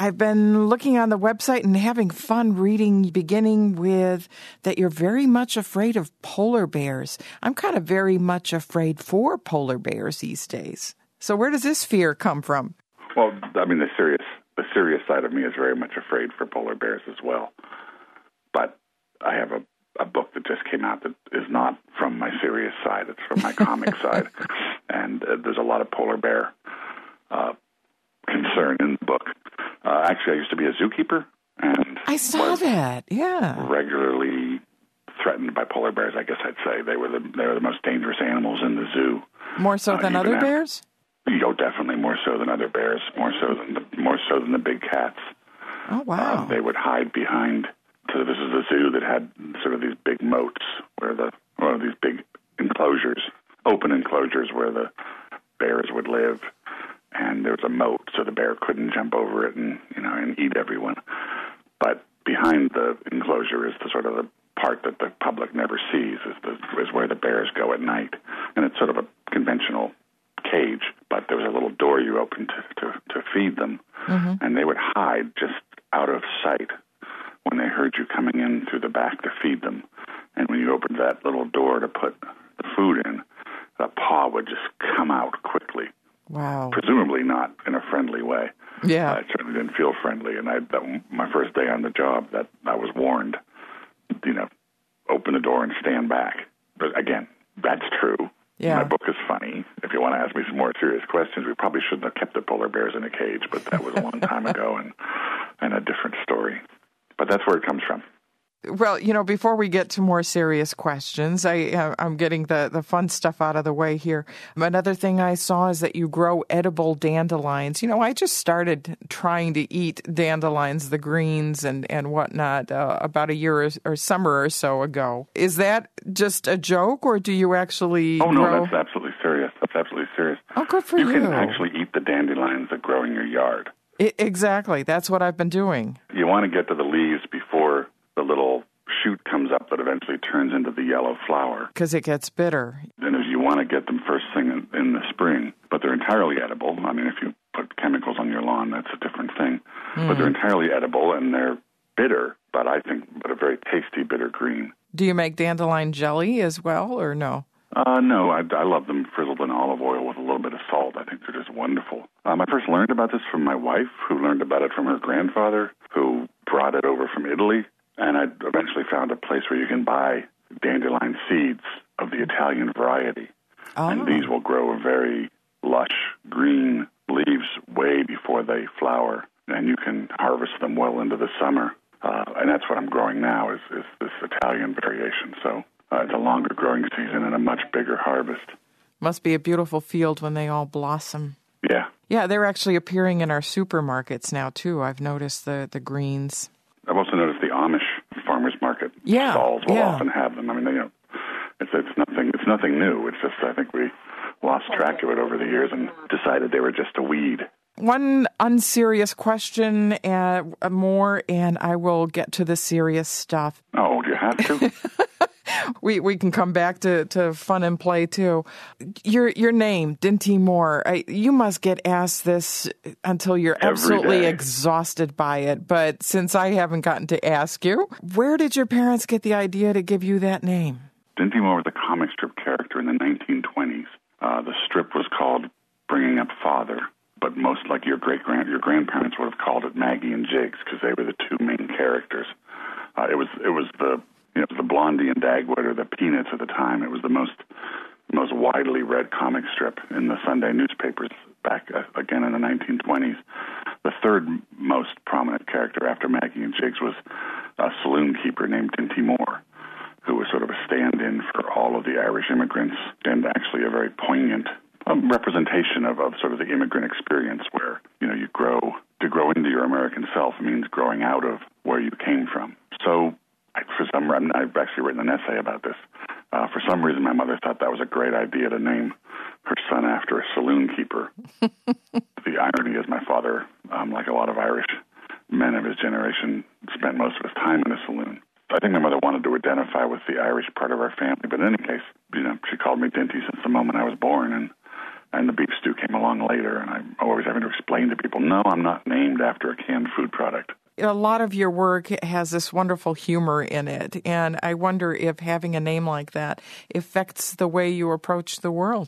I've been looking on the website and having fun reading, beginning with that you're very much afraid of polar bears. I'm kind of very much afraid for polar bears these days. So where does this fear come from? Well, I mean, the serious side of me is very much afraid for polar bears as well. But I have a book that just came out that is not from my serious side. It's from my comic side. And there's a lot of polar bear concern in the book. Actually, I used to be a zookeeper. And I saw that, yeah. Regularly threatened by polar bears, I guess I'd say. They were the most dangerous animals in the zoo. More so than other bears? Definitely more so than other bears, more so than the big cats. Oh, wow. They would hide behind. So this is a zoo that had sort of these big moats these big enclosures, open enclosures where the bears would live, and there was a moat so the bear couldn't jump over it and eat everyone. But behind the enclosure is the sort of the part that the public never sees, is where the bears go at night, and it's sort of a conventional cage, but there was a little door you opened to feed them, and they would hide just out of sight when they heard you coming in through the back to feed them. And when you opened that little door to put the food in, the paw would just come out quickly. Wow. Presumably not in a friendly way. Yeah. It certainly didn't feel friendly. And my first day on the job, that I was warned, open the door and stand back. But again, that's true. Yeah. My book is funny. If you want to ask me some more serious questions, we probably shouldn't have kept the polar bears in a cage, but that was a long time ago and a different story. But that's where it comes from. Well, before we get to more serious questions, I'm getting the fun stuff out of the way here. Another thing I saw is that you grow edible dandelions. I just started trying to eat dandelions, the greens and whatnot, about a year or summer or so ago. Is that just a joke, or do you actually grow? No, that's absolutely serious. That's absolutely serious. Oh, good for you. You can actually eat the dandelions that grow in your yard. Exactly. That's what I've been doing. You want to get to the leaves before the little shoot comes up that eventually turns into the yellow flower. Because it gets bitter. And you want to get them first thing in the spring, but they're entirely edible. I mean, if you put chemicals on your lawn, that's a different thing. But they're entirely edible, and they're bitter, but a very tasty bitter green. Do you make dandelion jelly as well, or no? No, I love them frizzled in olive oil with a little bit of salt. I think they're just wonderful. I first learned about this from my wife, who learned about it from her grandfather, who brought it over from Italy. And I eventually found a place where you can buy dandelion seeds of the Italian variety. Oh. And these will grow very lush green leaves way before they flower. And you can harvest them well into the summer. And that's what I'm growing now is this Italian variation. So it's a longer growing season and a much bigger harvest. Must be a beautiful field when they all blossom. Yeah. Yeah, they're actually appearing in our supermarkets now, too. I've noticed the greens. I've also noticed the Amish farmers market stalls will often have them. I mean, it's nothing new. It's just I think we lost track of it over the years and decided they were just a weed. One unserious question more, and I will get to the serious stuff. Oh, do you have to? We can come back to fun and play, too. Your name, Dinty Moore, you must get asked this until you're absolutely exhausted by it. But since I haven't gotten to ask you, where did your parents get the idea to give you that name? Dinty Moore was a comic strip character in the 1920s. The strip was called Bringing Up Father, but most like your grandparents would have called it Maggie and Jiggs because they were the two main characters. It was the Blondie and Dagwood or the Peanuts at the time. It was the most widely read comic strip in the Sunday newspapers back again in the 1920s. The third most prominent character after Maggie and Jiggs was a saloon keeper named Dinty Moore, who was sort of a stand-in for all of the Irish immigrants and actually a very poignant representation of sort of the immigrant experience where, to grow into your American self means growing out of where you came from. So I've actually written an essay about this. For some reason, my mother thought that was a great idea to name her son after a saloon keeper. The irony is my father, like a lot of Irish men of his generation, spent most of his time in a saloon. I think my mother wanted to identify with the Irish part of our family, but in any case, she called me Dinty since the moment I was born, and the beef stew came along later, and I'm always having to explain to people, no, I'm not named after a canned food product. A lot of your work has this wonderful humor in it, and I wonder if having a name like that affects the way you approach the world.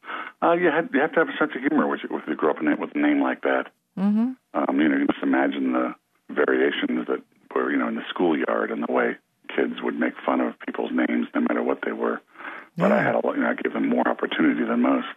You have to have a sense of humor if you grow up with a name like that. Mm-hmm. You just imagine the variations that were, in the schoolyard and the way kids would make fun of people's names no matter what they were. But Yeah. I gave them more opportunity than most.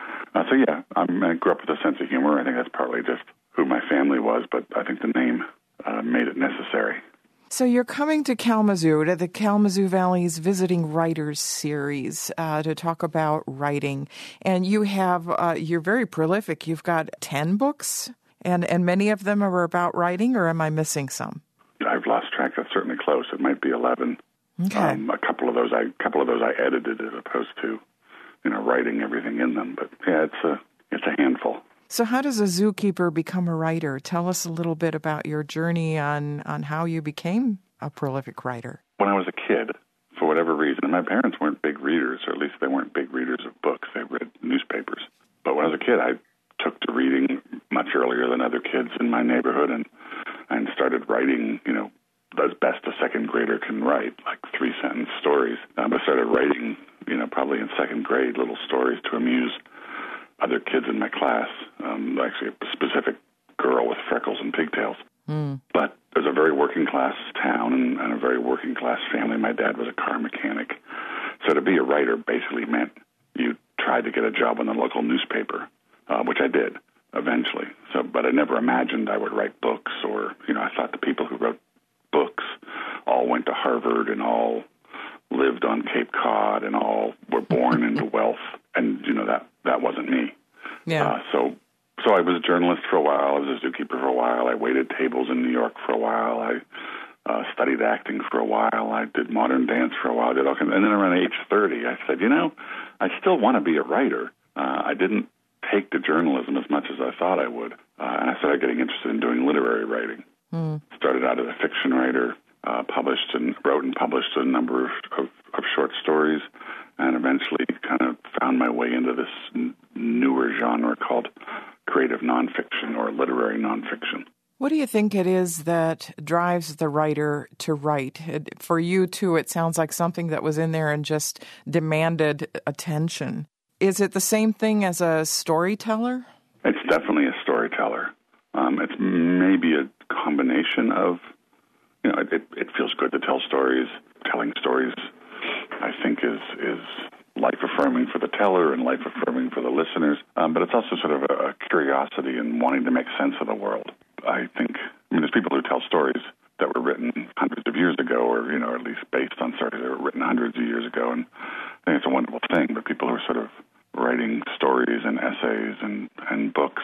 I grew up with a sense of humor. I think that's partly just who my family was, but I think the name made it necessary. So you're coming to Kalamazoo, to the Kalamazoo Valley's Visiting Writers Series, to talk about writing. And you have, you're very prolific. You've got 10 books, and many of them are about writing, or am I missing some? I've lost track. That's certainly close. It might be 11. Okay. A couple of those I edited as opposed to, writing everything in them. But yeah, it's a handful. So how does a zookeeper become a writer? Tell us a little bit about your journey on how you became a prolific writer. When I was a kid, for whatever reason, and my parents weren't big readers, or at least they weren't big readers of books. They read newspapers. But when I was a kid, I took to reading much earlier than other kids in my neighborhood and started writing, as best a second grader can write, like 3-sentence stories. I started writing, probably in second grade, little stories to amuse other kids in my class, actually a specific girl with freckles and pigtails. Mm. But it was a very working-class town and a very working-class family. My dad was a car mechanic. So to be a writer basically meant you tried to get a job in the local newspaper, which I did eventually. But I never imagined I would write books or, I thought the people who wrote books all went to Harvard and all lived on Cape Cod and all were born into wealth. And, that wasn't me. Yeah. So I was a journalist for a while. I was a zookeeper for a while. I waited tables in New York for a while. I studied acting for a while. I did modern dance for a while. And then around age 30, I said, I still want to be a writer. I didn't take to journalism as much as I thought I would. And I started getting interested in doing literary writing. Mm. Started out as a fiction writer, wrote and published a number of short stories, and eventually kind of found my way into this newer genre called creative nonfiction or literary nonfiction. What do you think it is that drives the writer to write? For you, too, it sounds like something that was in there and just demanded attention. Is it the same thing as a storyteller? It's definitely a storyteller. It's maybe a combination of, it feels good to tell stories. Telling stories, I think, is life-affirming for the teller and life-affirming for the listeners. But it's also sort of a curiosity and wanting to make sense of the world. I think, there's people who tell stories that were written hundreds of years ago or, at least based on stories that were written hundreds of years ago. And I think it's a wonderful thing. But people who are sort of writing stories and essays and books,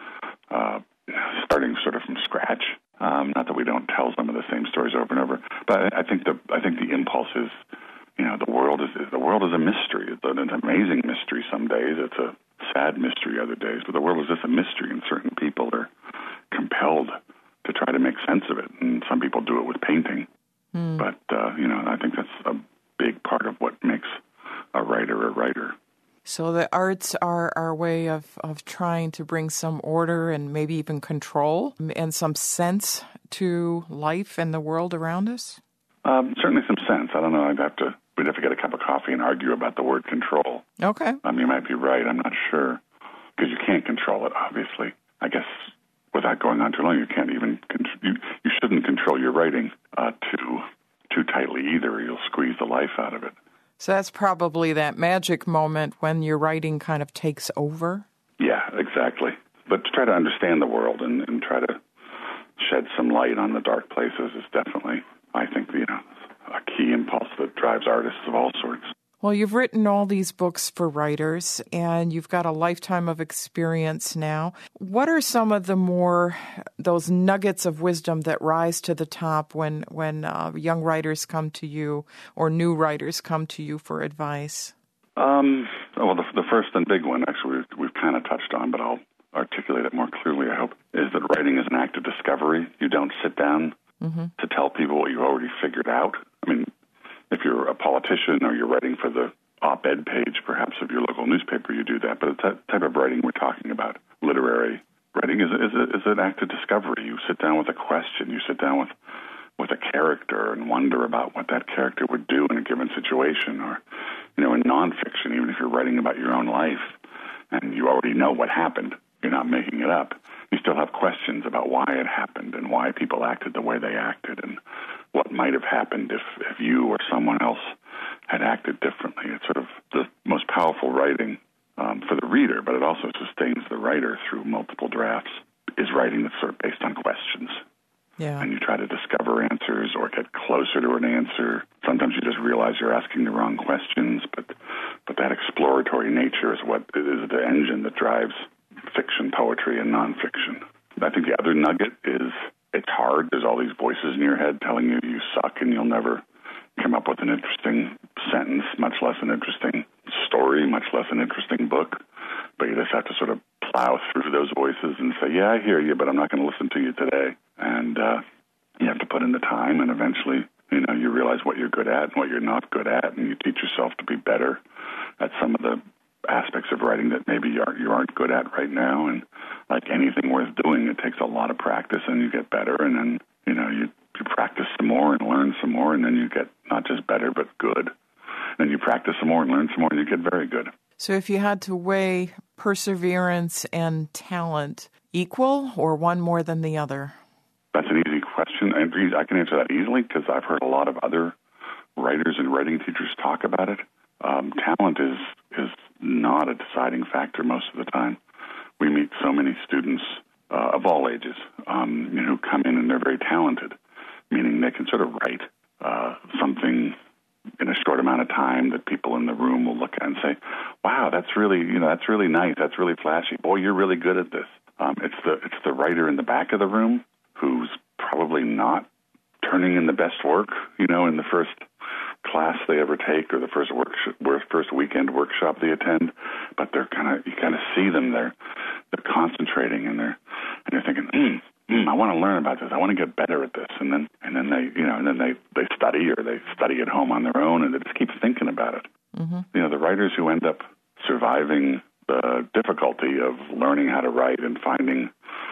starting sort of from scratch. Not that we don't tell some of the same stories over and over, but I think the impulse is, the world is a mystery. It's an amazing mystery some days. It's a sad mystery other days. But the world is just a mystery, and certain people are compelled to try to make sense of it. And some people do it with painting. Mm. But I think that's a big part of what makes a writer a writer. So the arts are our way of trying to bring some order and maybe even control and some sense to life and the world around us? Certainly some sense. I don't know. We'd have to get a cup of coffee and argue about the word control. Okay. You might be right. I'm not sure. Because you can't control it, obviously. I guess without going on too long, you can't even you shouldn't control your writing too tightly either. You'll squeeze the life out of it. So that's probably that magic moment when your writing kind of takes over? Yeah, exactly. But to try to understand the world and try to shed some light on the dark places is definitely, I think, a key impulse that drives artists of all sorts. Well, you've written all these books for writers, and you've got a lifetime of experience now. What are some of those nuggets of wisdom that rise to the top when young writers come to you or new writers come to you for advice? Well, the first and big one, actually, we've kind of touched on, but I'll articulate it more clearly, I hope, is that writing is an act of discovery. You don't sit down to tell people what you already figured out. If you're a politician or you're writing for the op-ed page, perhaps, of your local newspaper, you do that. But it's that type of writing we're talking about, literary writing is an act of discovery. You sit down with a question. You sit down with a character and wonder about what that character would do in a given situation. Or, in nonfiction, even if you're writing about your own life and you already know what happened, you're not making it up. You still have questions about why it happened and why people acted the way they acted and what might have happened if you or someone else had acted differently. It's sort of the most powerful writing for the reader, but it also sustains the writer through multiple drafts, is writing that's sort of based on questions. Yeah. And you try to discover answers or get closer to an answer. Sometimes you just realize you're asking the wrong questions, but that exploratory nature is what is the engine that drives fiction, poetry, and nonfiction. I think the other nugget is it's hard. There's all these voices in your head telling you you suck and you'll never come up with an interesting sentence, much less an interesting story, much less an interesting book. But you just have to sort of plow through those voices and say, yeah, I hear you, but I'm not going to listen to you today. And you have to put in the time, and eventually, you realize what you're good at and what you're not good at, and you teach yourself to be better at some of the aspects of writing that maybe you aren't good at right now. And like anything worth doing, it takes a lot of practice, and you get better, and then, you practice some more and learn some more, and then you get not just better, but good. And you practice some more and learn some more, and you get very good. So if you had to weigh perseverance and talent, equal or one more than the other? That's an easy question. I can answer that easily because I've heard a lot of other writers and writing teachers talk about it. Talent is not a deciding factor most of the time. We meet so many students of all ages who come in and they're very talented, meaning they can sort of write something in a short amount of time that people in the room will look at and say, wow, that's really nice. That's really flashy. Boy, you're really good at this. It's the writer in the back of the room who's probably not turning in the best work, in the first class they ever take or the first weekend workshop they attend. But you kind of see them. They're concentrating and they're thinking, I want to learn about this. I want to get better at this. And then they study or they study at home on their own and they just keep thinking about it. Mm-hmm. The writers who end up surviving the difficulty of learning how to write and finding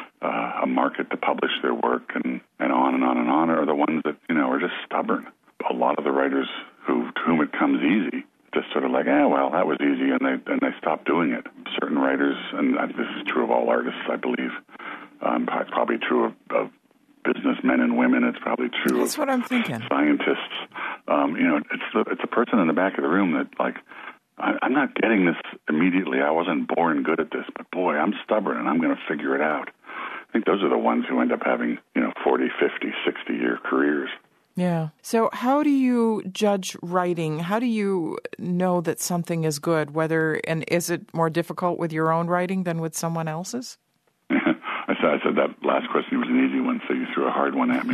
a market to publish their work and on and on and on are the ones that, are just stubborn. A lot of the writers to whom it comes easy just sort of like, well, that was easy, and they stop doing it. Certain writers, and this is true of all artists, I believe, it's probably true of businessmen and women. It's probably true That's what I'm thinking. Scientists. It's a person in the back of the room that, like, I'm not getting this immediately. I wasn't born good at this, but boy, I'm stubborn and I'm going to figure it out. I think those are the ones who end up having, 40, 50, 60-year careers. Yeah. So how do you judge writing? How do you know that something is good? And is it more difficult with your own writing than with someone else's? I said that last question was an easy one, so you threw a hard one at me.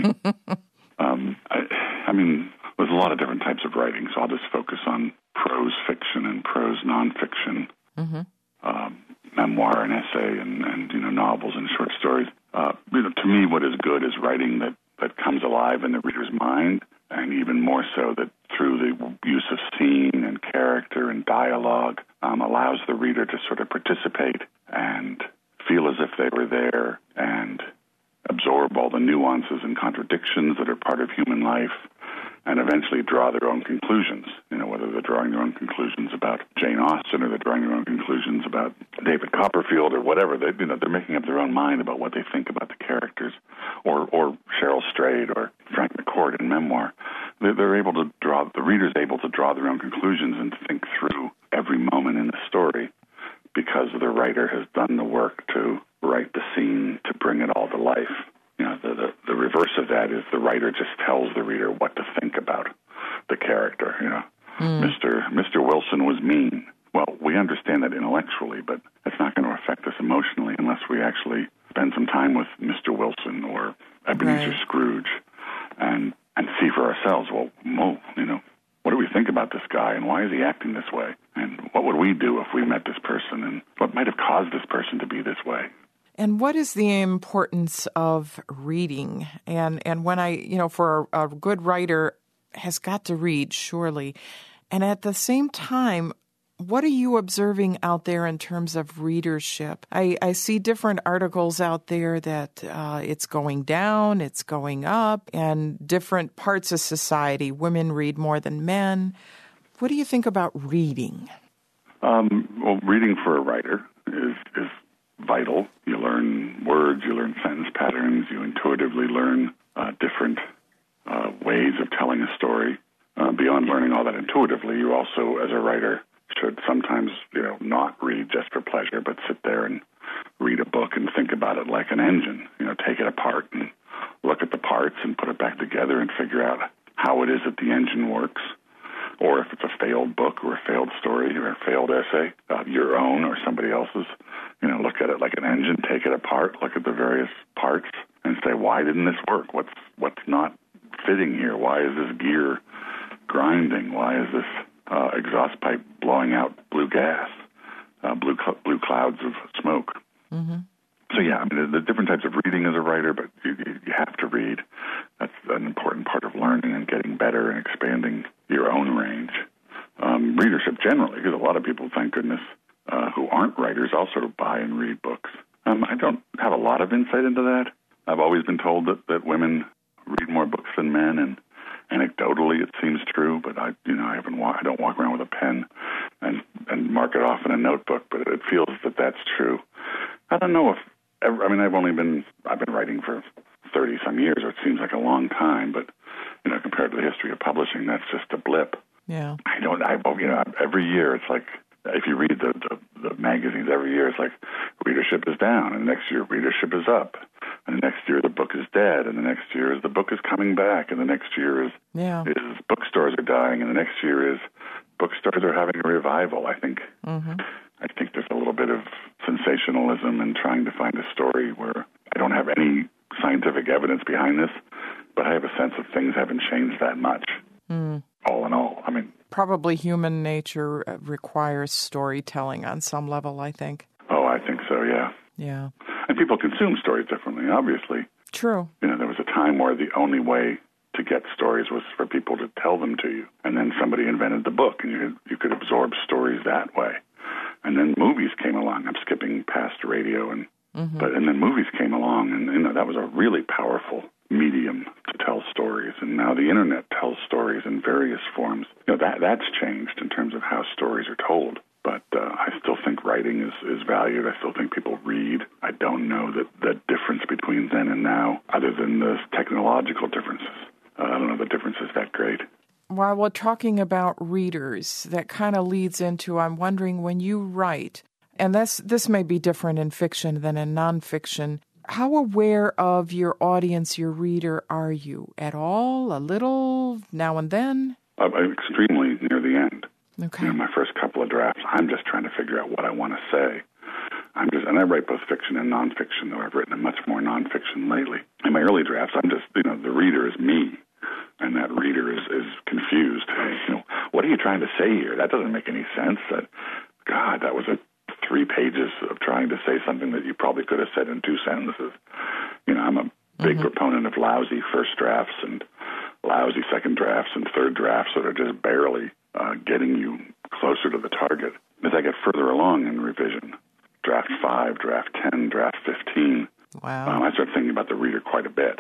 There's a lot of different types of writing, so I'll just focus on prose fiction and prose nonfiction, memoir and essay, and novels and short stories. To me, what is good is writing that comes alive in the reader's mind, and even more so that through the use of scene and character and dialogue allows the reader to sort of participate and feel as if they were there and absorb all the nuances and contradictions that are part of human life and eventually draw their own conclusions, whether they're drawing their own conclusions about Jane Austen or they're drawing their own conclusions about David Copperfield or whatever. They're making up their own mind about what they think about the characters or Cheryl Strayed or Frank McCourt in Memoir. The reader's able to draw their own conclusions and to think through every moment in the story because the writer has done the work to write the scene, to bring it all to life. The reverse of that is the writer just tells the reader what to think about the character. Mr. Wilson was mean. Well, we understand that intellectually, but it's not going to affect us emotionally unless we actually spend some time with Mr. Wilson or Ebenezer Scrooge and see for ourselves, what do we think about this guy and why is he acting this way? And what would we do if we met this person and what might have caused this person to be this way? And what is the importance of reading? And when for a good writer has got to read, surely. And at the same time, What are you observing out there in terms of readership? I see different articles out there that it's going down, it's going up, and different parts of society, women read more than men. What do you think about reading? Well, reading for a writer is vital. You learn words, you learn sentence patterns, you intuitively learn different ways of telling a story. Beyond learning all that intuitively, you also, as a writer, should sometimes, not read just for pleasure, but sit there and read a book and think about it like an engine. Take it apart and look at the parts and put it back together and figure out how it is that the engine works. Or if it's a failed book or a failed story or a failed essay, your own or somebody else's, look at it like an engine, take it apart, look at the various parts and say, why didn't this work? What's not fitting here? Why is this gear grinding? Why is this exhaust pipe blowing out blue gas, blue clouds of smoke? Mm-hmm. So, the different types of reading as a writer, but you have to read. That's an important part of learning and getting better and expanding your own range. Readership generally, because a lot of people, thank goodness, who aren't writers also buy and read books. I don't have a lot of insight into that. I've always been told that women read more books than men, and anecdotally it seems true, but I don't walk around with a pen and mark it off in a notebook, but it feels that that's true. I don't know if I've been writing for 30 some years, or it seems like a long time, but compared to the history of publishing, that's just a blip. Yeah. Every year it's like, if you read the magazines every year, it's like readership is down, and the next year readership is up, and the next year the book is dead, and the next year is the book is coming back, and the next year is bookstores are dying, and the next year is bookstores are having a revival. I think there's a little bit of sensationalism and trying to find a story where I don't have any scientific evidence behind this, but I have a sense that things haven't changed that much. All in all, probably human nature requires storytelling on some level, I think. Oh, I think so, yeah. Yeah. And people consume stories differently, obviously. True. There was a time where the only way to get stories was for people to tell them to you. And then somebody invented the book, and you could absorb stories that way. And then movies came along. I'm skipping past radio, and then movies came along, and that was a really powerful medium to tell stories. And now the internet tells stories in various forms. That's changed in terms of how stories are told. But I still think writing is valued. I still think people read. I don't know the difference between then and now, other than the technological differences. I don't know the difference is that great. While we're talking about readers, that kind of leads into, I'm wondering, when you write, and this may be different in fiction than in nonfiction, how aware of your audience, your reader, are you? At all? A little? Now and then? I'm extremely near the end. Okay. My first couple of drafts, I'm just trying to figure out what I want to say. And I write both fiction and nonfiction, though I've written much more nonfiction lately. In my early drafts, I'm just, the reader is me, and that reader is confused. What are you trying to say here? That doesn't make any sense. That was 3 pages of trying to say something that you probably could have said in 2 sentences. I'm a big proponent of lousy first drafts and lousy second drafts and third drafts that are just barely getting you closer to the target. As I get further along in revision, draft 5, draft 10, draft 15, I start thinking about the reader quite a bit.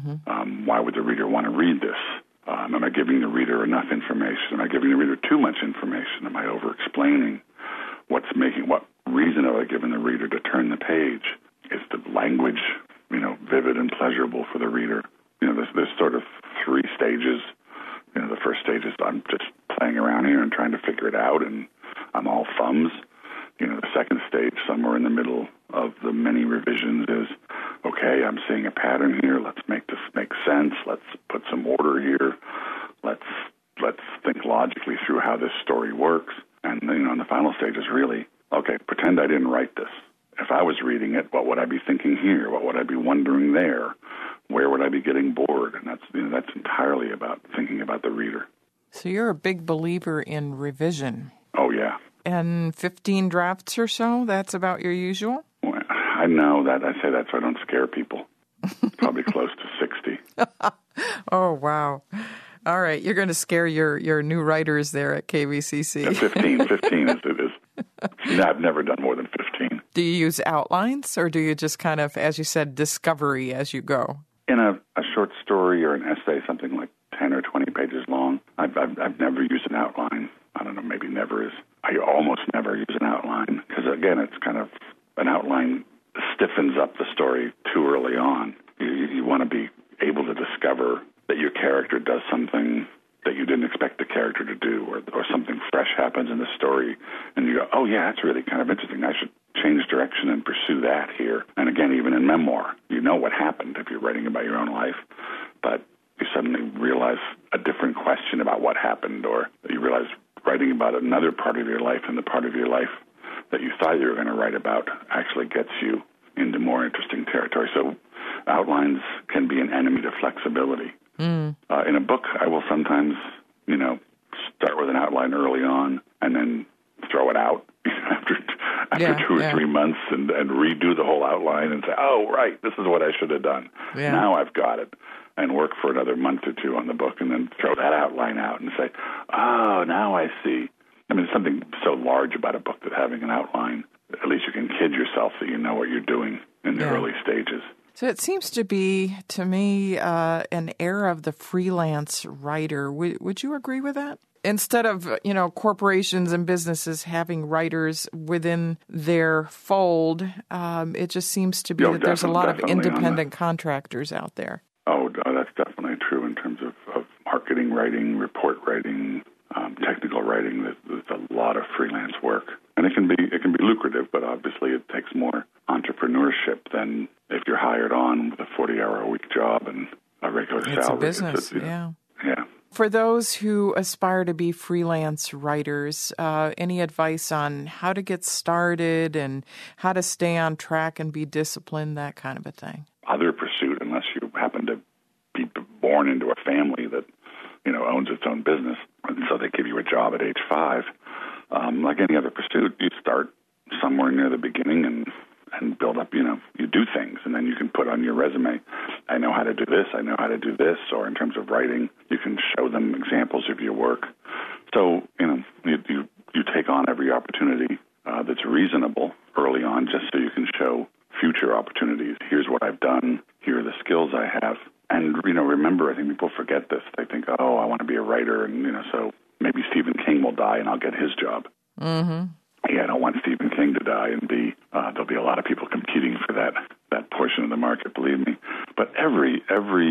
Why would the reader want to read this? Am I giving the reader enough information? Am I giving the reader too much information? Am I over-explaining? What reason have I given the reader to turn the page? Is the language, vivid and pleasurable for the reader? There's sort of 3 stages. The first stage is I'm just playing around here and trying to figure it out, and I'm all thumbs. The second stage, somewhere in the middle of the many revisions, is, okay, I'm seeing a pattern here. Let's make this make sense. Let's put some order here. Let's think logically through how this story works. And the final stage is really, okay, pretend I didn't write this. If I was reading it, what would I be thinking here? What would I be wondering there? Where would I be getting bored? And that's entirely about thinking about the reader. So you're a big believer in revision. Oh, yeah. And 15 drafts or so, that's about your usual? Well, I know that. I say that so I don't scare people. Probably close to 60. Oh, wow. All right, you're going to scare your new writers there at KVCC. Yeah, 15 is. I've never done more than 15. Do you use outlines, or do you just kind of, as you said, discovery as you go? In a short story or an essay, something like 10 or 20 pages long, I've never used an outline. I don't know, maybe never is. I almost never use an outline because, again, it's kind of an outline stiffens up the story too early on. You want to be able to discover that your character does something that you didn't expect the character to do, or something fresh happens in the story, and you go, oh, yeah, that's really kind of interesting. I should change direction and pursue that here. And again, even in memoir, you know what happened if you're writing about your own life, but you suddenly realize a different question about what happened, or you realize writing about another part of your life, and the part of your life that you thought you were going to write about actually gets you into more interesting territory. So outlines can be an enemy to flexibility. In a book, I will sometimes, start with an outline early on and then throw it out after 2 or 3 months and redo the whole outline and say, oh, right, this is what I should have done. Yeah. Now I've got it. And work for another month or two on the book and then throw that outline out and say, oh, now I see. I mean, there's something so large about a book that having an outline, at least you can kid yourself that you know what you're doing in the early stages. So it seems to be, to me, an era of the freelance writer. Would you agree with that? Instead of, corporations and businesses having writers within their fold, it just seems to be that there's a lot of independent contractors out there. Oh, that's definitely true in terms of marketing writing, report writing, technical writing. There's a lot of freelance work. And it can be lucrative, but obviously it takes more entrepreneurship than if you're hired on with a 40-hour-a-week job and a regular salary. It's a business, Yeah. For those who aspire to be freelance writers, any advice on how to get started and how to stay on track and be disciplined, that kind of a thing? Other pursuit, unless you happen to be born into a family that, owns its own business, and so they give you a job at age 5. Like any other pursuit, you start somewhere near the beginning and build up, you do things, and then you can put on your resume, I know how to do this, I know how to do this, or in terms of writing, you can show them examples of your work. So, you take on every opportunity that's reasonable early on just so you can show future opportunities. Here's what I've done, here are the skills I have. And, remember, I think people forget this. They think, oh, I want to be a writer, and, so maybe Stephen King will die and I'll get his job. Mm-hmm. Yeah, I don't want Stephen King to die and there'll be a lot of people competing for that portion of the market, believe me. But every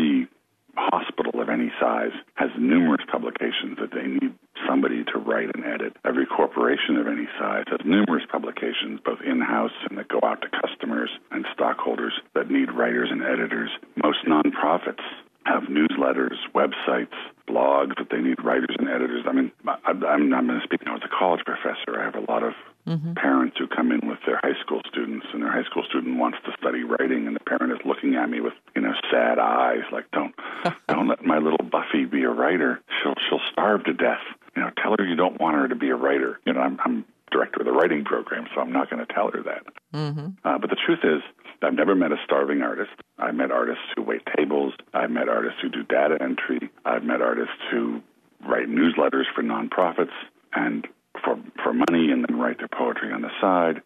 hospital of any size has numerous publications that they need somebody to write and edit. Every corporation of any size has numerous publications, both in-house and that go out to customers and stockholders that need writers and editors. Most nonprofits have newsletters, websites, blogs that they need writers and editors. I mean, I'm going to speak now as a college professor. I have a lot of parents who come in with their high school students, and their high school student wants to study writing, and the parent is looking at me with, sad eyes, like, don't let my little Buffy be a writer. She'll starve to death. Tell her you don't want her to be a writer. I'm director of the writing program, so I'm not going to tell her that. Mm-hmm. But the truth is, I've never met a starving artist. I've met artists who wait tables. I've met artists who do data entry. I've met artists who write newsletters for nonprofits and for money, and then write their poetry on the side.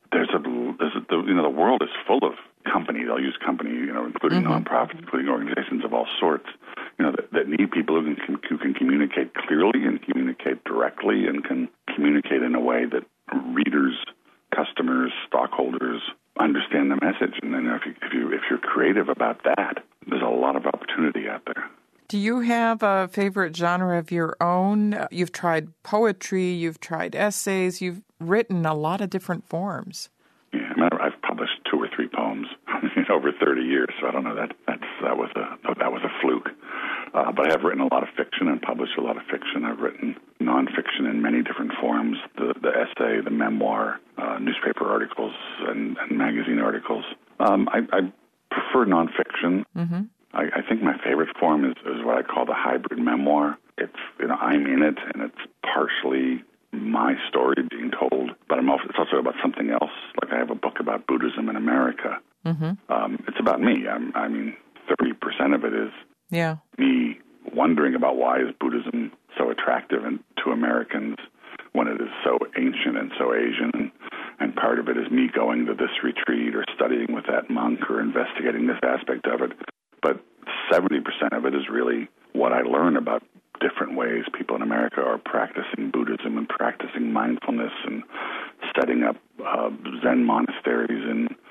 The world is full of companies. I'll use company, including nonprofits, including organizations of all sorts, that need people who can communicate clearly and communicate directly and can communicate in a way that readers, customers, stockholders understand the message. And then if you're creative about that, there's a lot of opportunity out there. Do you have a favorite genre of your own? You've tried poetry, you've tried essays, you've written a lot of different forms. Yeah, I've published 2 or 3 poems in over 30 years, so I don't know that was a fluke. But I have written a lot of fiction and published a lot of fiction. I've written nonfiction in many different forms: the essay, the memoir, newspaper articles, and magazine articles. I prefer nonfiction. Mm-hmm. I think my favorite form is what I call the hybrid memoir. It's I'm in it, and it's partially my story being told, but it's also about something else. Like I have a book about Buddhism in America. Mm-hmm. It's about me. 30% of it is me wondering about why is Buddhism so attractive to Americans when it is so ancient and so Asian. And part of it is me going to this retreat or studying with that monk or investigating this aspect of it. But 70% of it is really what I learn about different ways people in America are practicing Buddhism and practicing mindfulness and setting up Zen monasteries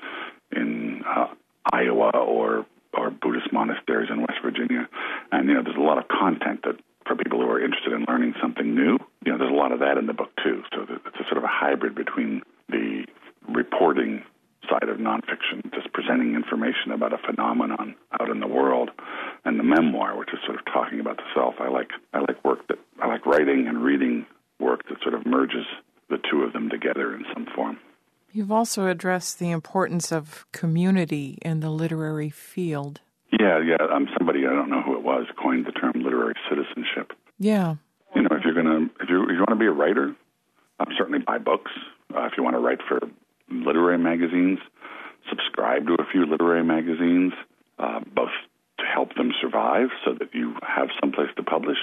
in Iowa or Buddhist monasteries in West Virginia. And, there's a lot of content that for people who are interested in learning something new, there's a lot of that in the book too. So it's a sort of a hybrid between the reporting side of nonfiction, just presenting information about a phenomenon out in the world, and the memoir, which is sort of talking about the self. I like writing and reading work that sort of merges the two of them together in some form. You've also addressed the importance of community in the literary field. Yeah. Somebody, I don't know who it was, coined the term literary citizenship. Yeah. If you want to be a writer, certainly buy books. If you want to write for literary magazines, subscribe to a few literary magazines, both to help them survive so that you have someplace to publish,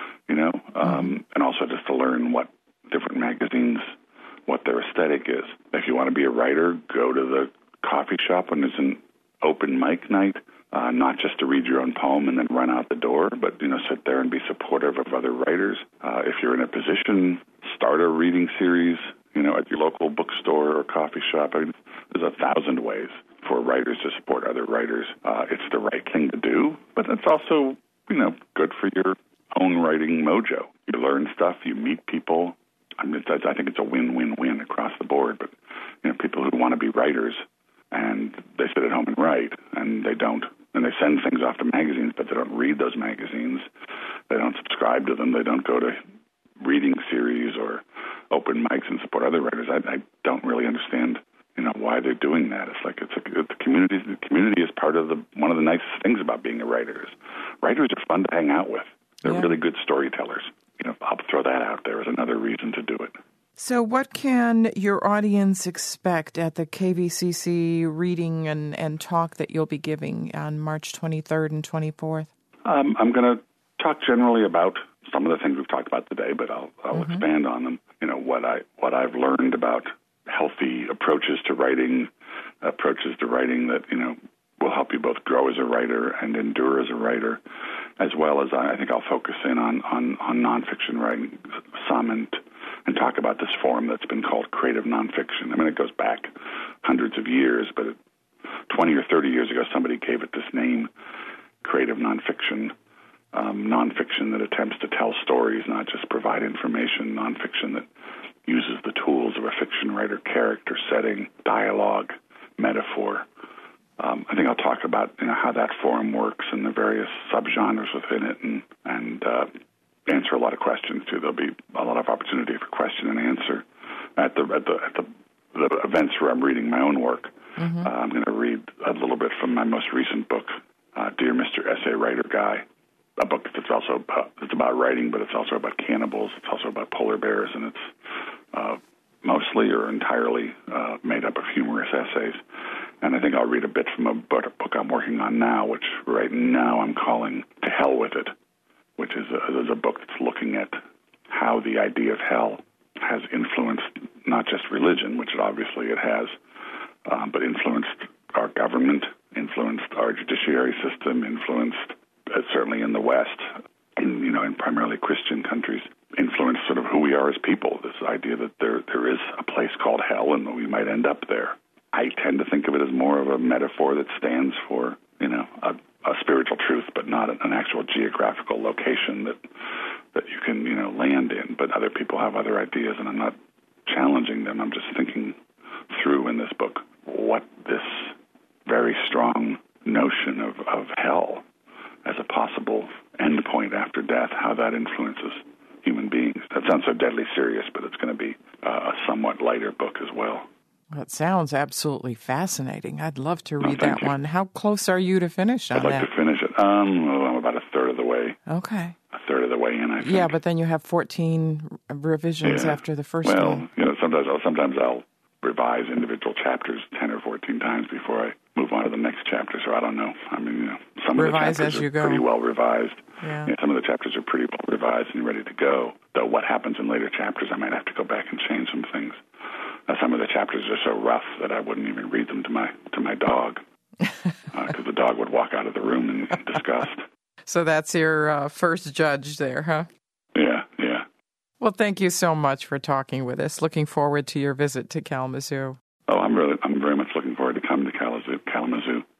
and also just to learn what different magazines, what their aesthetic is. If you want to be a writer, go to the coffee shop when there's an open mic night, not just to read your own poem and then run out the door, but, sit there and be supportive of other writers. If you're in a position, start a reading series, at your local bookstore or coffee shop. There's 1,000 ways for writers to support other writers. It's the right thing to do, but it's also, good for your own writing mojo. You learn stuff, you meet people. I think it's a win-win-win across the board, but, people who want to be writers and they sit at home and write, and they don't. And they send things off to magazines, but they don't read those magazines. They don't subscribe to them. They don't go to reading series or open mics and support other writers. I don't really understand, why they're doing that. It's like the community. The community is part of one of the nicest things about being a writer. Writers are fun to hang out with. They're really good storytellers. I'll throw that out there as another reason to do it. So what can your audience expect at the KVCC reading and talk that you'll be giving on March 23rd and 24th? I'm going to talk generally about some of the things we've talked about today, but I'll expand on them. What I've learned about healthy approaches to writing that, will help you both grow as a writer and endure as a writer, as well as I think I'll focus in on nonfiction writing some and talk about this form that's been called creative nonfiction. I mean, it goes back hundreds of years, but 20 or 30 years ago, somebody gave it this name, creative nonfiction. Nonfiction that attempts to tell stories, not just provide information. Nonfiction that uses the tools of a fiction writer, character, setting, dialogue, metaphor. I think I'll talk about how that form works and the various subgenres within it, and answer a lot of questions too. There'll be a lot of opportunity for question and answer at the events where I'm reading my own work. I'm going to read a little bit from my most recent book, Dear Mr. Essay Writer Guy, a book that's also it's about writing, but it's also about cannibals. It's also about polar bears, and it's mostly or entirely made up of humorous essays. And I think I'll read a bit from a book I'm working on now, which right now I'm calling To Hell With It, which is a book that's looking at how the idea of hell has influenced not just religion, which obviously it has, but influenced our government, influenced our judiciary system, influenced, certainly in the West, in primarily Christian countries, influenced sort of who we are as people, this idea that there is a place called hell and that we might end up there. I tend to think of it as more of a metaphor that stands for, a spiritual truth, but not an actual geographical location that you can, land in. But other people have other ideas, and I'm not challenging them. I'm just thinking through in this book what this very strong notion of hell as a possible endpoint after death, how that influences human beings. That sounds so deadly serious, but it's going to be a somewhat lighter book as well. That sounds absolutely fascinating. I'd love to read that one. How close are you to finish on that? I'd like to finish it. I'm about a third of the way. Okay. A third of the way in, I think. Yeah, but then you have 14 revisions after the first one. Well, sometimes I'll revise individual chapters 10 or 14 times before I move on to the next chapter, so I don't know. I mean, some revise of the chapters as you are go. pretty well revised. Yeah. Some of the chapters are pretty well revised and ready to go. Though what happens in later chapters, I might have to go back and change some things. Some of the chapters are so rough that I wouldn't even read them to my dog, because the dog would walk out of the room in disgust. So that's your first judge there, huh? Yeah. Well, thank you so much for talking with us. Looking forward to your visit to Kalamazoo. Oh, I'm very much looking forward to coming to Kalamazoo.